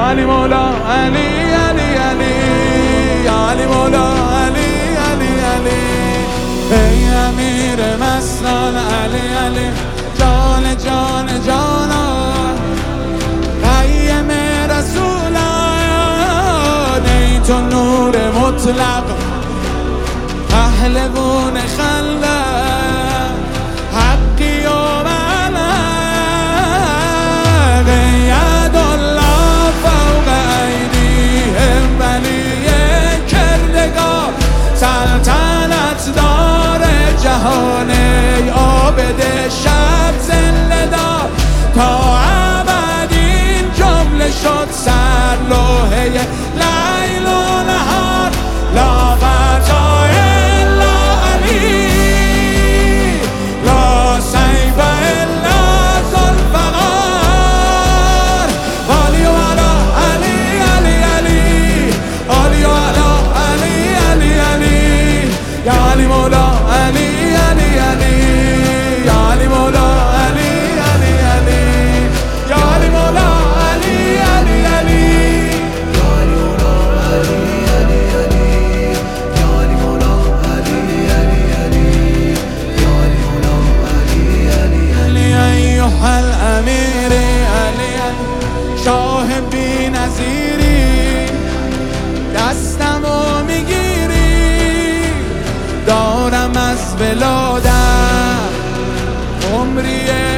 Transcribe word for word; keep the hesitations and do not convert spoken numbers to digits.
علی مولا علی علی علی یا علی مولا علی علی علی ای امیر مستان علی علی جان جان جانان قیم رسولان ای تو نور مطلق پهلوان خلق حقی و ملق ید الله فوق ایدیهم ولی کردگار سلطنت دار جهان ای عابد شب زنده دار تا ابد این جمله شد سر لوحه لیل و نهار لا فتا الا علی لا سیف الا ذوالفقار علی و علا علی علی علی علی و علا علی علی علی یا علی مولا علی علی علی یا علی مولا علی علی علی یا علی مولا علی علی علی الامیر علی شاه بی نظیری دستمو میگیری دارم از ولادت عمری